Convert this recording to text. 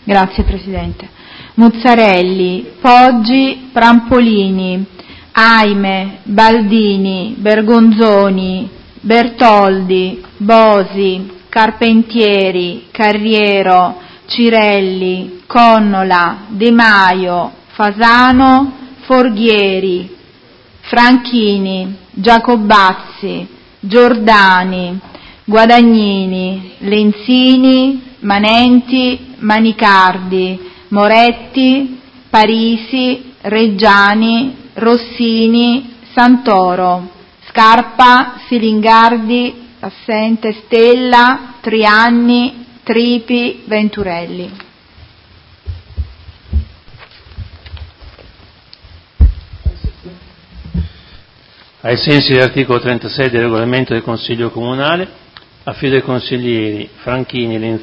Grazie Presidente. Muzzarelli, Poggi, Prampolini, Aime, Baldini, Bergonzoni, Bertoldi, Bosi, Carpentieri, Carriero, Cirelli, Connola, De Maio, Fasano, Forghieri, Franchini, Giacobazzi, Giordani, Guadagnini, Lenzini, Manenti, Manicardi, Moretti, Parisi, Reggiani, Rossini, Santoro, Scarpa, Silingardi, assente Stella, Trianni, Tripi, Venturelli. Ai sensi dell'articolo 36 del regolamento del Consiglio Comunale, affido ai consiglieri Franchini,